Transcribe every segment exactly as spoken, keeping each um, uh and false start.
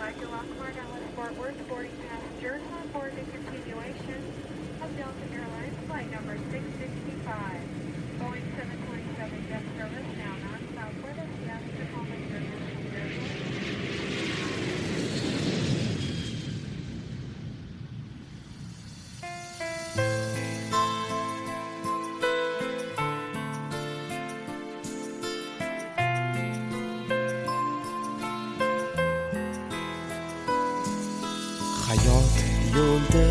five to Lockmore, Dallas Fort Worth, boarding passengers on board the continuation of Delta Airlines flight number six sixty-five. Boeing seven twenty-seven jet service now non-stop with us. Yes, Tacoma International Airport. Hayot yo'lda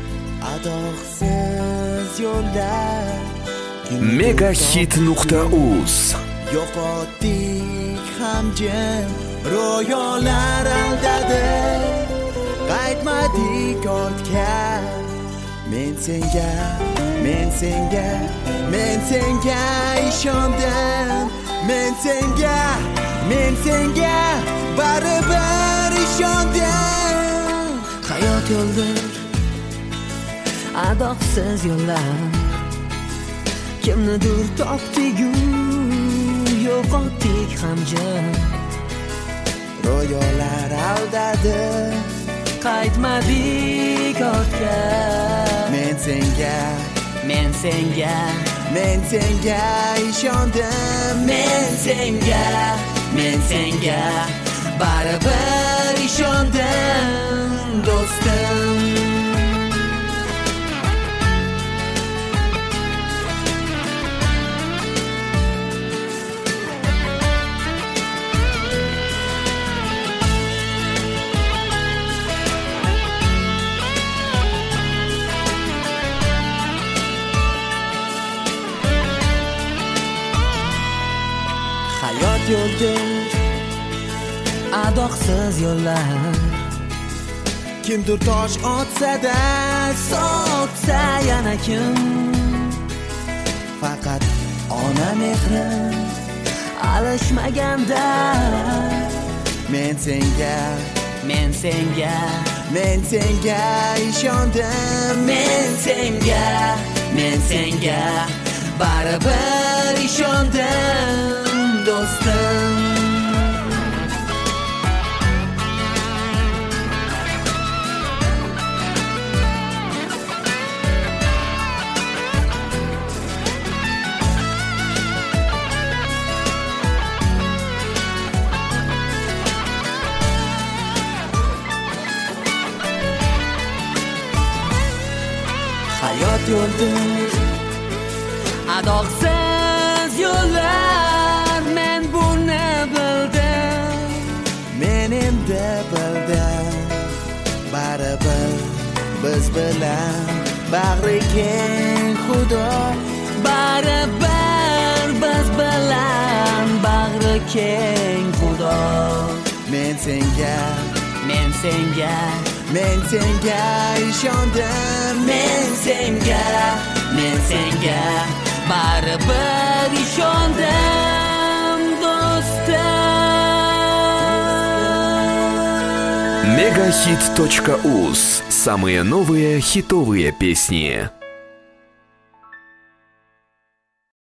adoqsiz yo'llar megahit nuqta uz yo'qotdik hamjim ro'yolar aldadi qaytmadik ortga men senga men senga men senga ishondim men senga men senga baribir ishondim hayot yo'ldir adoqsiz yo'llar kimnidir topdik-u yo'qotdik hamjim ro'yolar aldadi qaytmadik ortga men senga men senga men senga ishondim men senga men senga baribir ishondim do'stim hayot yo'ldir adoqsiz yo'llar kimdir tosh otsa-da sotsa yana kim faqat ona mehri alishmaganda men senga men senga men senga ishondim men senga men senga baribir ishondim do'stim hayot yo'ldir adoqsiz yo'llar men buni bildim men endi bildim baribir biz bilan bag'ri keng xudo baribir biz bilan bag'ri keng xudo men senga men senga men senga ishondim men senga men senga baribir ishondim do'stim megahit точка уз. Самые новые хитовые песни.